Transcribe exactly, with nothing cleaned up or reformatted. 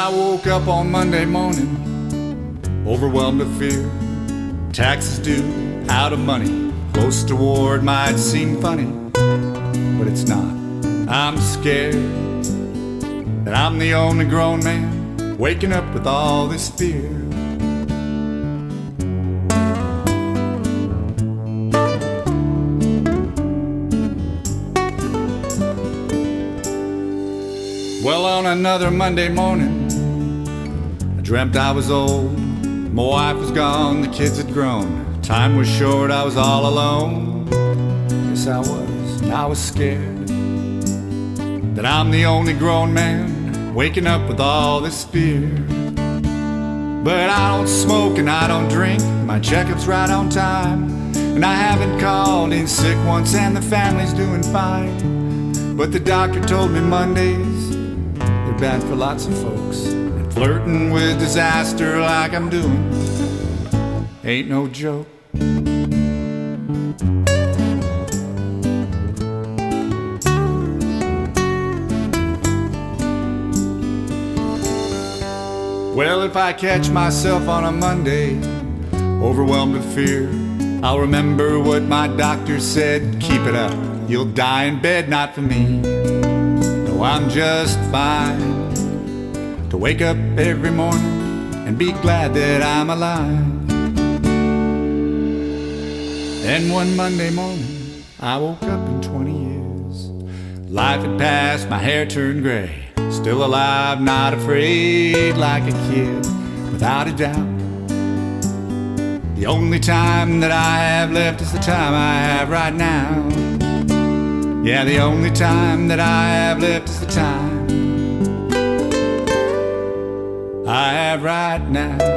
I woke up on Monday morning, overwhelmed with fear. Taxes due, out of money, close to war. It might seem funny, but it's not. I'm scared that I'm the only grown man waking up with all this fear. Well, on another Monday morning, I dreamt I was old. My wife was gone, the kids had grown. Time was short, I was all alone. Yes, I was, and I was scared that I'm the only grown man waking up with all this fear. But I don't smoke and I don't drink, my checkup's right on time, and I haven't called in sick once, and the family's doing fine. But the doctor told me Mondays, they're bad for lots of folks, and flirting with disaster like I'm doing ain't no joke. Well, if I catch myself on a Monday, overwhelmed with fear, I'll remember what my doctor said. Keep it up, you'll die in bed, not for me. No, I'm just fine to wake up every morning and be glad that I'm alive. Then one Monday morning, I woke up in twenty years. Life had passed, my hair turned gray. Still alive, not afraid, like a kid, without a doubt. The only time that I have left is the time I have right now. Yeah, the only time that I have left is the time I have right now.